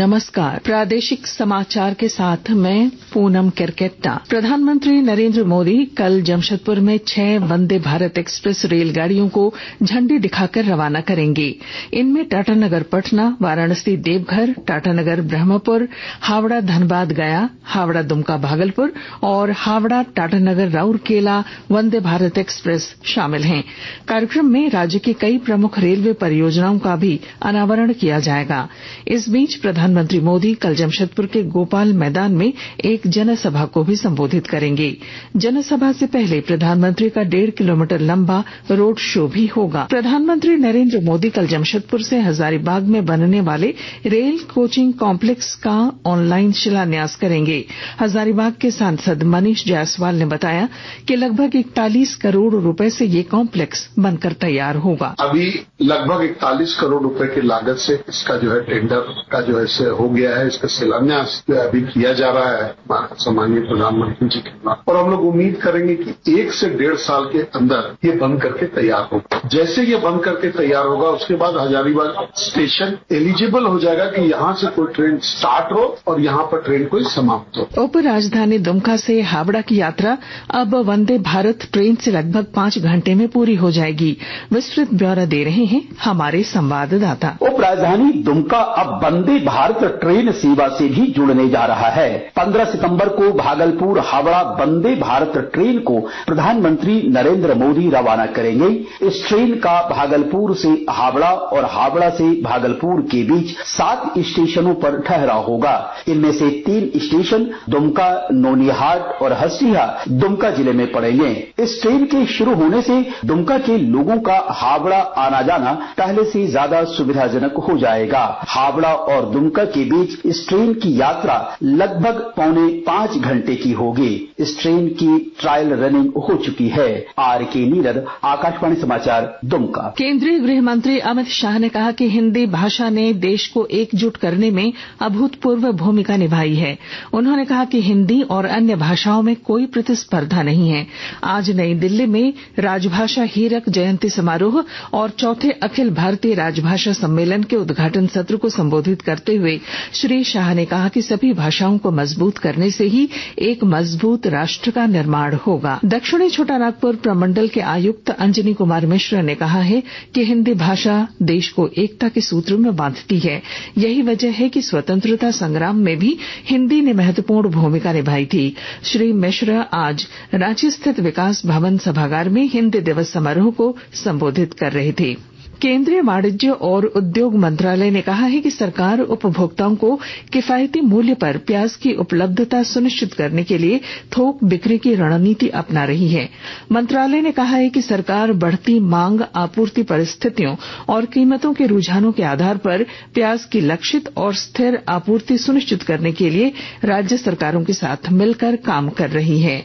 नमस्कार। प्रादेशिक समाचार के साथ मैं पूनम केरकेट्टा। प्रधानमंत्री नरेंद्र मोदी कल जमशेदपुर में 6 वंदे भारत एक्सप्रेस रेलगाड़ियों को झंडी दिखाकर रवाना करेंगे। इनमें टाटानगर पटना, वाराणसी देवघर, टाटानगर ब्रह्मपुर, हावड़ा धनबाद गया, हावड़ा दुमका भागलपुर और हावड़ा टाटानगर राउरकेला वंदे भारत एक्सप्रेस शामिल हैं। कार्यक्रम में राज्य की कई प्रमुख रेलवे परियोजनाओं का भी अनावरण किया जाएगा। इस बीच प्रधानमंत्री मोदी कल जमशेदपुर के गोपाल मैदान में एक जनसभा को भी संबोधित करेंगे। जनसभा से पहले प्रधानमंत्री का 1.5 किलोमीटर लंबा रोड शो भी होगा। प्रधानमंत्री नरेंद्र मोदी कल जमशेदपुर से हजारीबाग में बनने वाले रेल कोचिंग कॉम्प्लेक्स का ऑनलाइन शिलान्यास करेंगे। हजारीबाग के सांसद मनीष जायसवाल ने बताया कि लगभग 41 करोड़ रुपए से ये कॉम्प्लेक्स बनकर तैयार होगा। अभी लगभग 41 करोड़ रुपए की लागत से इसका जो है टेंडर का जो है हो गया है। इसका शिलान्यास जो अभी किया जा रहा है सम्माननीय प्रधानमंत्री जी के नाम। और हम लोग उम्मीद करेंगे कि 1 से 1.5 साल के अंदर ये बन करके तैयार होगा। जैसे ये बन करके तैयार होगा उसके बाद हजारीबाग स्टेशन एलिजिबल हो जाएगा कि यहाँ से कोई ट्रेन स्टार्ट हो और यहाँ पर ट्रेन कोई समाप्त हो। उप राजधानी दुमका से हावड़ा की यात्रा अब वंदे भारत ट्रेन से लगभग 5 घंटे में पूरी हो जाएगी। विस्तृत ब्यौरा दे रहे हैं हमारे संवाददाता। उप राजधानी दुमका अब वंदे भारत ट्रेन सेवा से भी जुड़ने जा रहा है। 15 सितंबर को भागलपुर हावड़ा वंदे भारत ट्रेन को प्रधानमंत्री नरेंद्र मोदी रवाना करेंगे। इस ट्रेन का भागलपुर से हावड़ा और हावड़ा से भागलपुर के बीच 7 स्टेशनों पर ठहराव होगा। इनमें से 3 स्टेशन दुमका, नोनिहाट और हसिया दुमका जिले में पड़ेंगे। इस ट्रेन के शुरू होने से दुमका के लोगों का हावड़ा आना जाना पहले से ज्यादा सुविधाजनक हो जाएगा। हावड़ा और दुमका के बीच इस ट्रेन की यात्रा लगभग 4.25 घंटे की होगी। इस ट्रेन की ट्रायल रनिंग हो चुकी है। आर.के. नीरद, आकाशवाणी समाचार, दुमका। केंद्रीय गृह मंत्री अमित शाह ने कहा कि हिंदी भाषा ने देश को एकजुट करने में अभूतपूर्व भूमिका निभाई है। उन्होंने कहा कि हिंदी और अन्य भाषाओं में कोई प्रतिस्पर्धा नहीं है। आज नई दिल्ली में राजभाषा हीरक जयंती समारोह और चौथे अखिल भारतीय राजभाषा सम्मेलन के उद्घाटन सत्र को संबोधित करते हुए श्री शाह ने कहा कि सभी भाषाओं को मजबूत करने से ही एक मजबूत राष्ट्र का निर्माण होगा। दक्षिणी छोटानागपुर प्रमंडल के आयुक्त अंजनी कुमार मिश्र ने कहा है कि हिंदी भाषा देश को एकता के सूत्र में बांधती है। यही वजह है कि स्वतंत्रता संग्राम में भी हिंदी ने महत्वपूर्ण भूमिका निभाई थी। श्री मिश्र आज रांची स्थित विकास भवन सभागार में हिंदी दिवस समारोह को संबोधित कर रहे थे। केंद्रीय वाणिज्य और उद्योग मंत्रालय ने कहा है कि सरकार उपभोक्ताओं को किफायती मूल्य पर प्याज की उपलब्धता सुनिश्चित करने के लिए थोक बिक्री की रणनीति अपना रही है। मंत्रालय ने कहा है कि सरकार बढ़ती मांग, आपूर्ति परिस्थितियों और कीमतों के रुझानों के आधार पर प्याज की लक्षित और स्थिर आपूर्ति सुनिश्चित करने के लिए राज्य सरकारों के साथ मिलकर काम कर रही है।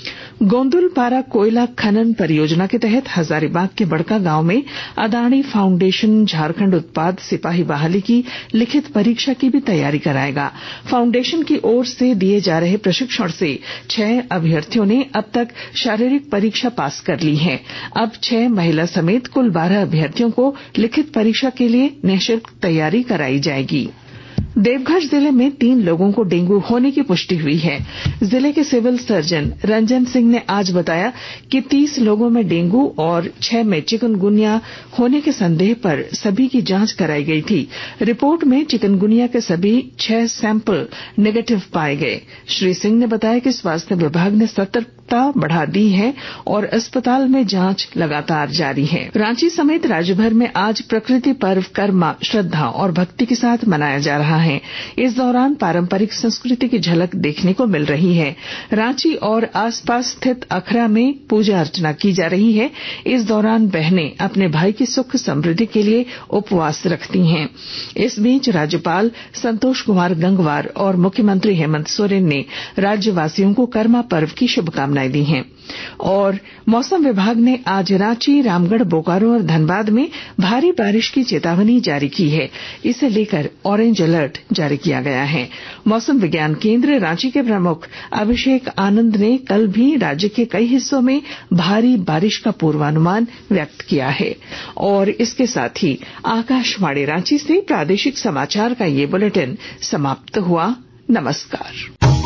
गोंदुलपारा कोयला खनन परियोजना के तहत हजारीबाग के बड़का गांव में अदानी फाउंडेशन झारखंड उत्पाद सिपाही बहाली की लिखित परीक्षा की भी तैयारी कराएगा। फाउंडेशन की ओर से दिए जा रहे प्रशिक्षण से 6 अभ्यर्थियों ने अब तक शारीरिक परीक्षा पास कर ली है। अब 6 महिला समेत कुल 12 अभ्यर्थियों को लिखित परीक्षा के लिए निःशुल्क तैयारी कराई जाएगी। देवघर जिले में 3 लोगों को डेंगू होने की पुष्टि हुई है। जिले के सिविल सर्जन रंजन सिंह ने आज बताया कि 30 लोगों में डेंगू और 6 में चिकनगुनिया होने के संदेह पर सभी की जांच कराई गई थी। रिपोर्ट में चिकनगुनिया के सभी 6 सैंपल नेगेटिव पाए गए। श्री सिंह ने बताया कि स्वास्थ्य विभाग ने सतर्कता बढ़ा दी है और अस्पताल में जांच लगातार जारी है। रांची समेत राज्यभर में आज प्रकृति पर्व कर्मा श्रद्धा और भक्ति के साथ मनाया जा रहा है। इस दौरान पारंपरिक संस्कृति की झलक देखने को मिल रही है। रांची और आसपास स्थित अखरा में पूजा अर्चना की जा रही है। इस दौरान बहनें अपने भाई की सुख समृद्धि के लिए उपवास रखती हैं। इस बीच राज्यपाल संतोष कुमार गंगवार और मुख्यमंत्री हेमंत सोरेन ने राज्यवासियों को कर्मा पर्व की शुभकामनाएं दी हैं। और मौसम विभाग ने आज रांची, रामगढ़, बोकारो और धनबाद में भारी बारिश की चेतावनी जारी की है। इसे लेकर ऑरेंज अलर्ट अलर्ट जारी किया गया है। मौसम विज्ञान केंद्र रांची के प्रमुख अभिषेक आनंद ने कल भी राज्य के कई हिस्सों में भारी बारिश का पूर्वानुमान व्यक्त किया है। और इसके साथ ही आकाशवाणी रांची से प्रादेशिक समाचार का ये बुलेटिन समाप्त हुआ। नमस्कार।